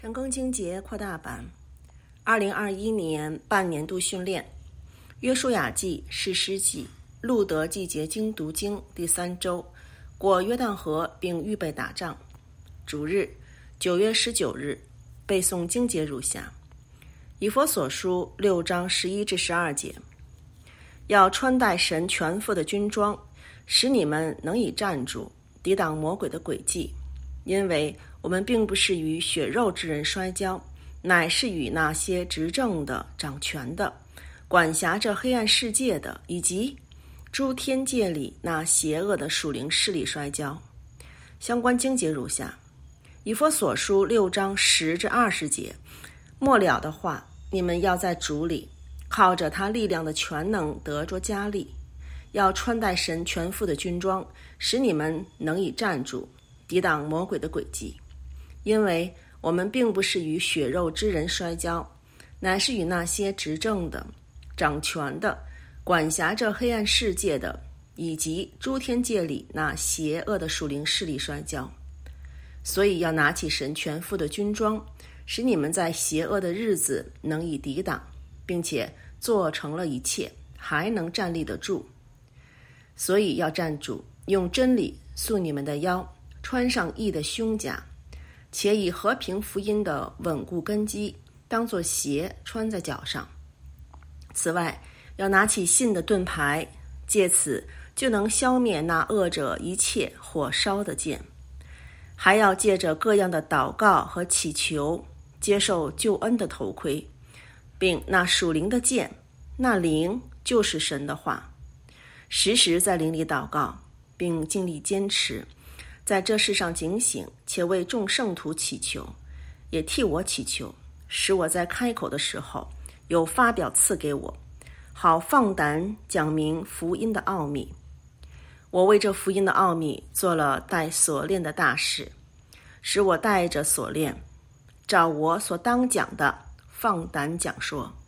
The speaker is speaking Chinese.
成功经节扩大版2021年半年度训练，约书亚记、士师记、路德季节经读经第3周，过约旦河并预备打仗。主日9月19日，背诵经节如下：以弗所书6章11至12节，要穿戴神全副的军装，使你们能以站住，抵挡魔鬼的诡计。因为我们并不是与血肉之人摔跤，乃是与那些执政的、掌权的、管辖着黑暗世界的，以及诸天界里那邪恶的属灵势力摔跤。相关经节如下：以弗所书6章10至20节，末了的话，你们要在主里靠着他力量的全能得着加力，要穿戴神全副的军装，使你们能以站住，抵挡魔鬼的诡计。因为我们并不是与血肉之人摔跤，乃是与那些执政的、掌权的、管辖着黑暗世界的，以及诸天界里那邪恶的属灵势力摔跤。所以要拿起神全副的军装，使你们在邪恶的日子能以抵挡，并且做成了一切，还能站立得住。所以要站住，用真理束你们的腰，穿上义的胸甲，且以和平福音的稳固根基当作鞋穿在脚上。此外，要拿起信的盾牌，借此就能消灭那恶者一切火烧的箭。还要借着各样的祷告和祈求，接受救恩的头盔，并那属灵的剑，那灵就是神的话，时时在灵里祷告，并尽力坚持，在这世上警醒，且为众圣徒祈求，也替我祈求，使我在开口的时候有发表赐给我，好放胆讲明福音的奥秘。我为这福音的奥秘做了带锁链的大事，使我带着锁链，照我所当讲的放胆讲说。